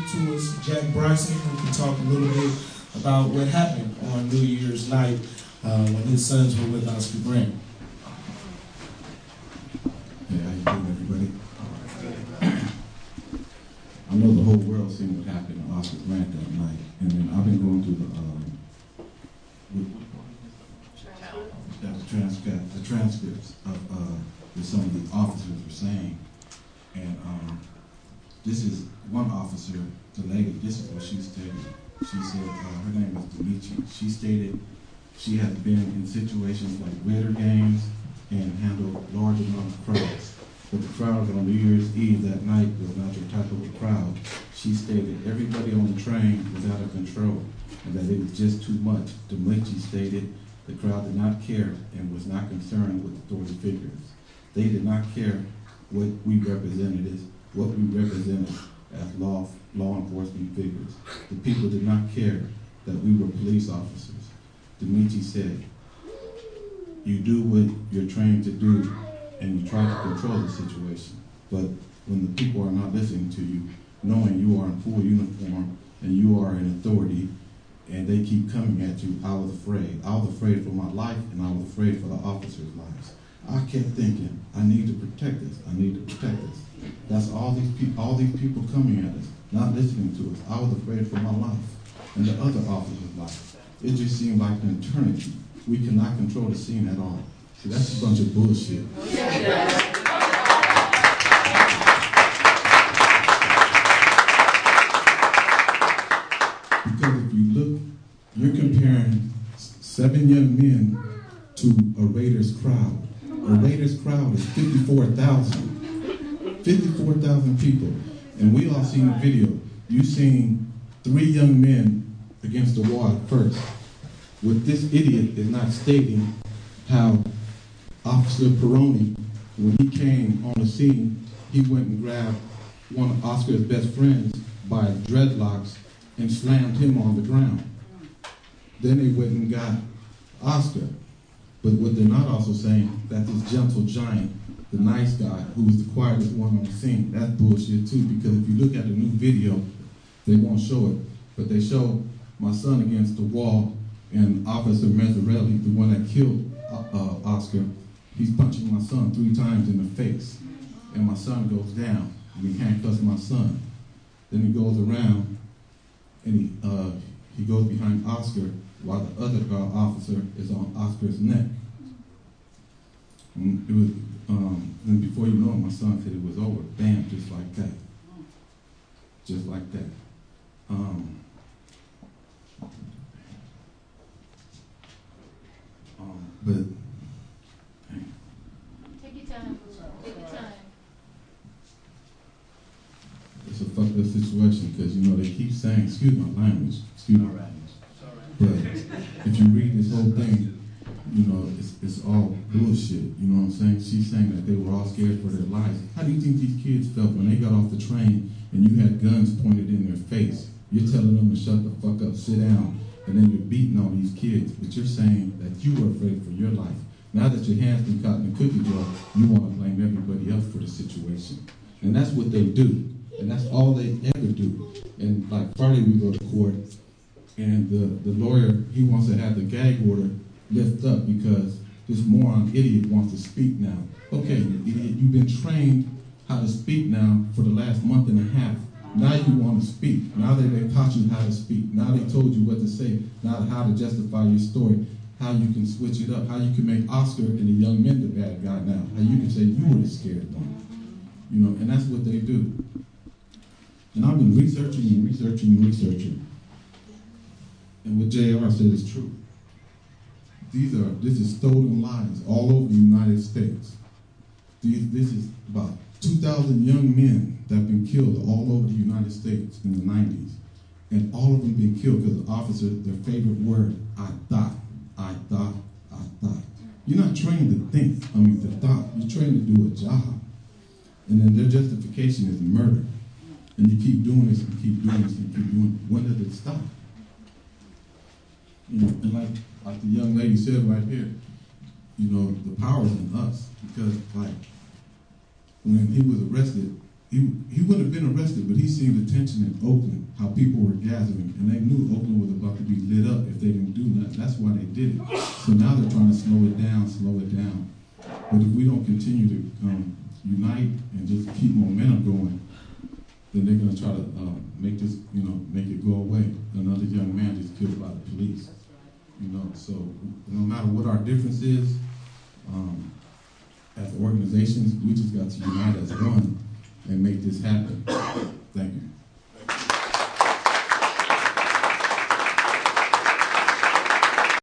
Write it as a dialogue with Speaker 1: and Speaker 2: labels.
Speaker 1: to us, Jack Bryson, who can talk a little bit about what happened on New Year's night when his sons were with Oscar Grant.
Speaker 2: Hey, how you doing, everybody? I know the whole world seen what happened to Oscar Grant that night, and then I've been going through the transcripts of what some of the officers were saying, and this is one officer, the lady. This is what she stated. She said her name was Dimitri. She stated she has been in situations like Raider games and handled large amount of crowds. But the crowd on New Year's Eve that night was not your type of a crowd. She stated everybody on the train was out of control and that it was just too much. Dimitri stated the crowd did not care and was not concerned with authority figures. They did not care what we represented as law enforcement figures. The people did not care that we were police officers. Dimitri said, you do what you're trained to do and you try to control the situation. But when the people are not listening to you, knowing you are in full uniform and you are in authority, and they keep coming at you, I was afraid. I was afraid for my life, and I was afraid for the officers' lives. I kept thinking, I need to protect us. I need to protect us. That's all these people coming at us, not listening to us. I was afraid for my life and the other officers' lives. It just seemed like an eternity. We cannot control the scene at all. See, that's a bunch of bullshit. Because if you look, you're comparing 7 young men to a Raiders crowd. A Raiders crowd is 54,000. 54,000 people. And we all seen the video. You seen 3 young men against the wall at first. What this idiot is not stating how Officer Peroni, when he came on the scene, he went and grabbed one of Oscar's best friends by dreadlocks and slammed him on the ground. Then they went and got Oscar. But what they're not also saying, that this gentle giant, the nice guy, who was the quietest one on the scene, that's bullshit too, because if you look at the new video, they won't show it, but they show my son against the wall, and Officer Mazzarelli, the one that killed Oscar, he's punching my son 3 times in the face, and my son goes down, and he handcuffs my son. Then he goes around, and he goes behind Oscar, while the other officer is on Oscar's neck. And it was, and before you know it, my son said it was over. Bam, just like that. Just like that. But
Speaker 3: take your time. Take your time.
Speaker 2: It's a fucked up situation because they keep saying, excuse my language, excuse my language. But if you read this whole thing, it's all bullshit. You know what I'm saying? She's saying that they were all scared for their lives. How do you think these kids felt when they got off the train and you had guns pointed in their face? You're telling them to shut the fuck up, sit down, and then you're beating all these kids. But you're saying that you were afraid for your life. Now that your hand's been caught in the cookie jar, you want to blame everybody else for the situation. And that's what they do. And that's all they ever do. And like Friday we go to court, and the lawyer, he wants to have the gag order lift up because this moron idiot wants to speak now. Okay, you idiot, you've been trained how to speak now for the last month and a half. Now you want to speak. Now that they taught you how to speak. Now they told you what to say. Now how to justify your story. How you can switch it up. How you can make Oscar and the young men the bad guy now. How you can say you were the scared one. And that's what they do. And I've been researching. And what JR said is true. This is stolen lives all over the United States. This is about 2,000 young men that have been killed all over the United States in the 90s. And all of them been killed because the officer, their favorite word, I thought. You're not trained to think, to thought. You're trained to do a job. And then their justification is murder. And you keep doing this and keep doing this and keep doing it. When does it stop? And like the young lady said right here, the power's in us. Because when he was arrested, he wouldn't have been arrested, but he seen the tension in Oakland, how people were gathering, and they knew Oakland was about to be lit up if they didn't do nothing. That's why they did it. So now they're trying to slow it down. But if we don't continue to unite and just keep momentum going, then they're going to try to make this, make it go away. Another young man just killed by the police. So no matter what our difference is, as organizations, we just got to unite as one and make this happen. Thank you.